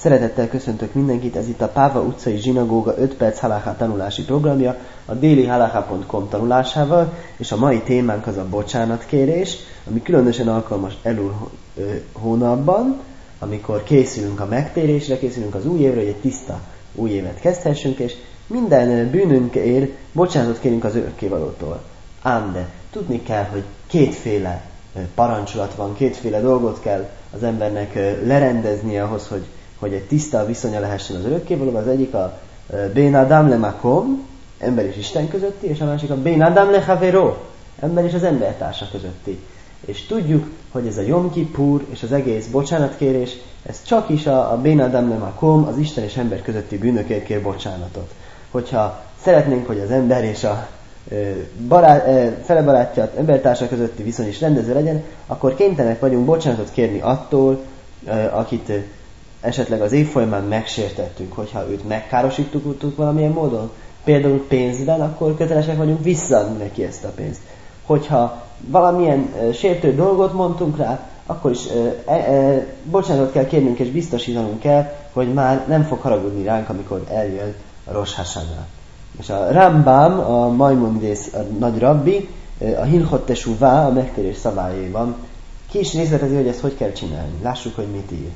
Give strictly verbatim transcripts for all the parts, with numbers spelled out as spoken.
Szeretettel köszöntök mindenkit, ez itt a Páva utcai zsinagóga öt perc halakha tanulási programja, a déli halakha pont com tanulásával, és a mai témánk az a bocsánatkérés, ami különösen alkalmas Elul hónapban, amikor készülünk a megtérésre, készülünk az új évre, hogy egy tiszta új évet kezdhessünk, és minden bűnünkért bocsánatot kérünk az örökkévalótól. Ám de tudni kell, hogy kétféle parancsolat van, kétféle dolgot kell az embernek lerendeznie ahhoz, hogy, hogy egy tiszta viszonya lehessen az örökkévalóval. Az egyik a Ben Adam le Makom, ember és Isten közötti, és a másik a Ben Adam le Havero, ember és az embertársa közötti. És tudjuk, hogy ez a Jom Kippur és az egész bocsánatkérés, ez csak is a, a Ben Adam le Makom, az Isten és ember közötti bűnökért kér bocsánatot. Hogyha szeretnénk, hogy az ember és a barát, fele barátja, embertársa közötti viszony is rendező legyen, akkor kénytelenek vagyunk bocsánatot kérni attól, akit esetleg az év folyamán megsértettünk, hogyha őt megkárosítottuk valamilyen módon, például pénzben, akkor kötelesek vagyunk visszaadni neki ezt a pénzt. Hogyha valamilyen sértő dolgot mondtunk rá, akkor is e, e, bocsánatot kell kérnünk, és biztosítanunk kell, hogy már nem fog haragudni ránk, amikor eljön a Rosh Hashanah. És a Rambam, a Maimonides, a nagy rabbi, a Hilchot Teshuvá, a megtérés szabályaiban ki is részletezi, hogy ezt hogy kell csinálni. Lássuk, hogy mit ír.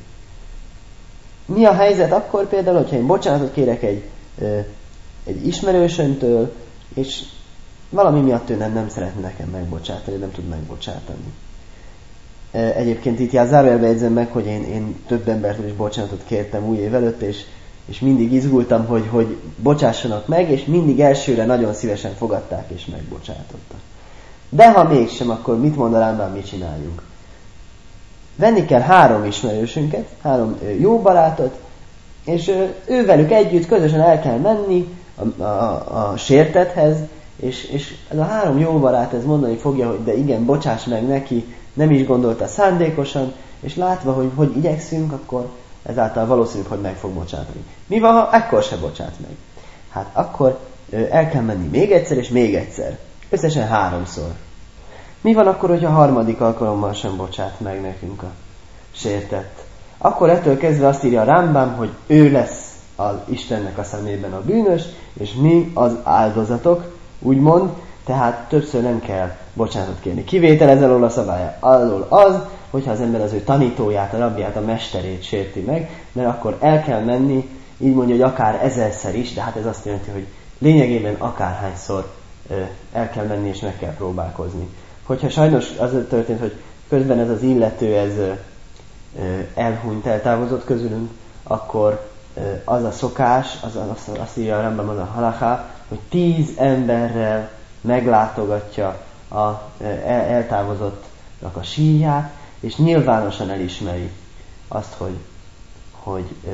Mi a helyzet akkor például, hogyha én bocsánatot kérek egy, egy ismerősöntől, és valami miatt ő nem, nem szeretne nekem megbocsátani, nem tud megbocsátani. Egyébként itt zárójelbe jegyzem meg, hogy én, én több embertől is bocsánatot kértem új év előtt, és és mindig izgultam, hogy, hogy bocsássanak meg, és mindig elsőre nagyon szívesen fogadták, és megbocsátottak. De ha mégsem, akkor mit mond a Rambam, mit csináljunk? Venni kell három ismerősünket, három jó barátot, és ővelük együtt közösen el kell menni a, a, a sértethez, és, és ez a három jó barát ez mondani fogja, hogy de igen, bocsáss meg neki, nem is gondolta szándékosan, és látva, hogy hogy igyekszünk, akkor ezáltal valószínűbb, hogy meg fog bocsátani. Mi van, ha ekkor se bocsát meg? Hát akkor el kell menni még egyszer, és még egyszer. Összesen háromszor. Mi van akkor, hogyha a harmadik alkalommal sem bocsát meg nekünk a sértett? Akkor ettől kezdve azt írja a Rambam, hogy ő lesz az Istennek a szemében a bűnös, és mi az áldozatok, úgymond, tehát többször nem kell bocsánatot kérni. Kivétel ez alól a szabálya alól az, hogyha az ember az ő tanítóját, a rabbiát, a mesterét sérti meg, mert akkor el kell menni, így mondja, hogy akár ezerszer is, de hát ez azt jelenti, hogy lényegében akárhányszor ö, el kell menni és meg kell próbálkozni. Hogyha sajnos az történt, hogy közben ez az illető ez ö, ö, elhunyt, eltávozott közülünk, akkor ö, az a szokás, az, az, azt írja a Rambam, az a halakha, hogy tíz emberrel meglátogatja a ö, el, eltávozottnak a síját, és nyilvánosan elismeri azt, hogy, hogy ö,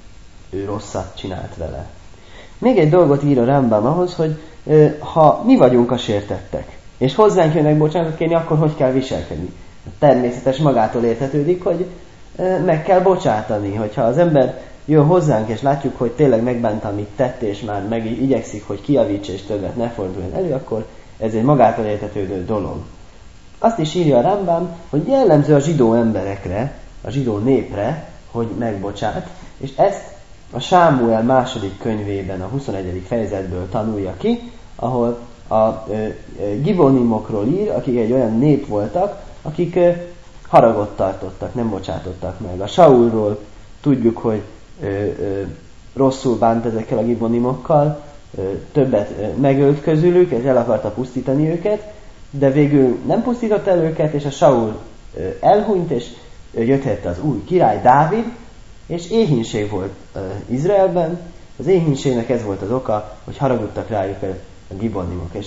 ő rosszat csinált vele. Még egy dolgot ír a Rambam ahhoz, hogy ö, ha mi vagyunk a sértettek, és hozzánk jönnek bocsánatot kérni, akkor hogy kell viselkedni? Természetes magától értetődik, hogy ö, meg kell bocsátani. Hogyha az ember jön hozzánk, és látjuk, hogy tényleg megbánta, amit tett, és már meg igyekszik, hogy kijavítsa, és többet ne forduljon elő, akkor ez egy magától értetődő dolog. Azt is írja a Rambam, hogy jellemző a zsidó emberekre, a zsidó népre, hogy megbocsát, és ezt a Sámuel második könyvében, a huszonegyedik fejezetből tanulja ki, ahol a e, e, gibonimokról ír, akik egy olyan nép voltak, akik e, haragot tartottak, nem bocsátottak meg. A Saulról tudjuk, hogy e, e, rosszul bánt ezekkel a gibonimokkal, e, többet e, megölt közülük, és el akarta pusztítani őket, de végül nem pusztított el őket, és a Saul elhunyt, és jöttette az új király, Dávid, és éhínség volt Izraelben. Az éhínségnek ez volt az oka, hogy haragudtak rájuk a gibonimok. És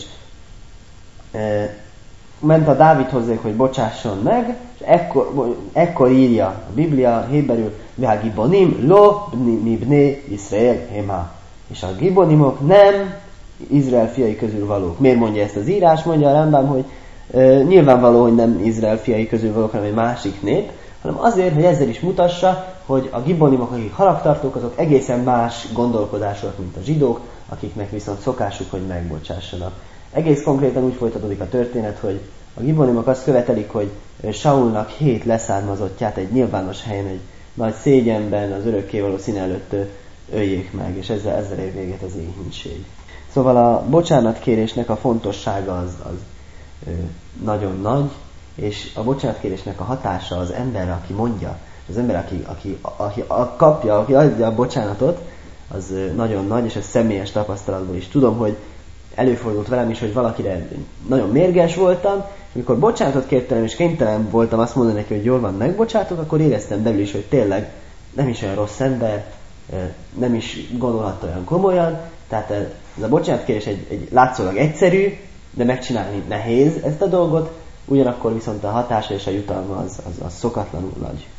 e, ment a Dávid hozzá, hogy bocsásson meg, és ekkor, ekkor írja a Biblia héberül, Vá gibonim lo mi bné Izrael hema. És a gibonimok nem Izrael fiai közül valók. Miért mondja ezt az írás? Mondja a Rambam, hogy e, nyilvánvaló, hogy nem Izrael fiai közül valók, hanem egy másik nép, hanem azért, hogy ezzel is mutassa, hogy a gibonimok, akik haragtartók, azok egészen más gondolkodások, mint a zsidók, akiknek viszont szokásuk, hogy megbocsássanak. Egész konkrétan úgy folytatódik a történet, hogy a gibonimok azt követelik, hogy Saulnak hét leszármazottját egy nyilvános helyen, egy nagy szégyenben az örökkévaló színe előtt öljék meg, és ezzel, ezzel ér véget az éhínség. Szóval a bocsánatkérésnek a fontossága az, az ö, nagyon nagy, és a bocsánatkérésnek a hatása az ember, aki mondja, az ember, aki, aki, aki a, kapja, aki adja a bocsánatot, az ö, nagyon nagy, és ez személyes tapasztalatból is tudom, hogy előfordult velem is, hogy valakire nagyon mérges voltam, és amikor bocsánatot kértem, és kénytelen voltam azt mondani neki, hogy jól van, megbocsátok, akkor éreztem belül is, hogy tényleg nem is olyan rossz ember, nem is gondolhatta olyan komolyan, tehát ez a bocsánatkérés egy, egy látszólag egyszerű, de megcsinálni nehéz ezt a dolgot, ugyanakkor viszont a hatása és a jutalma az, az, az szokatlanul nagy.